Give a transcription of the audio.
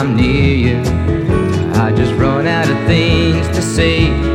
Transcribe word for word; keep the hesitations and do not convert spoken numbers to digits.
I'm near you. I just run out of things to say.